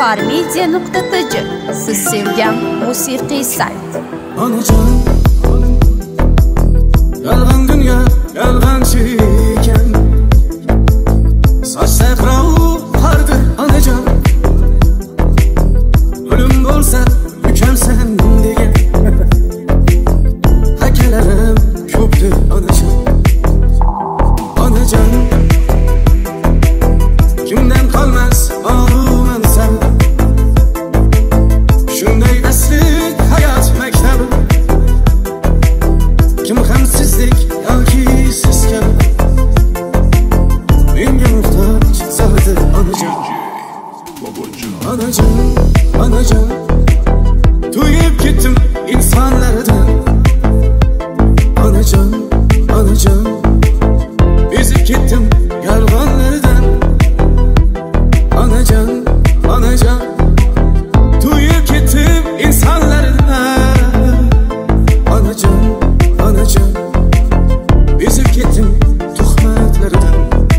farmedia.tj. Siz sevgan musiqiy sayt. Onajon, yolg'on dunyo, yolg'onchi ekan. Soch sakrov qardir onajon. O'lim bo'lsa ukamsan degan. Akalarim ko'pdir onajon. Onajon, kimdan qolmas og'uman san. Shunday asli hayot maktabi. Kim hamsizlik yoki siz kabi. Menga muhtoj zahir onajon. Onajon, onajon, to'yib ketdim insonlardan. Onajon, onajon, bezib ketdim yolg'onlardan. Onajon, onajon, to'yib ketdim insonlardan. Onajon, onajon, bezib ketdim tuhmatlardan.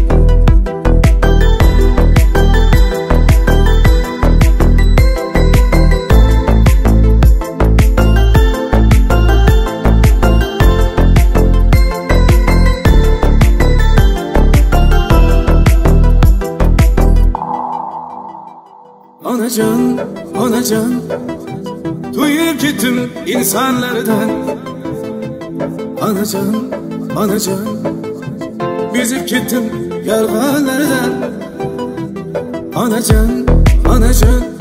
Onajon, onajon, to'yib ketdim insonlardan. Onajon, onajon, bezib ketdim yolg'onlardan. Onajon, onajon,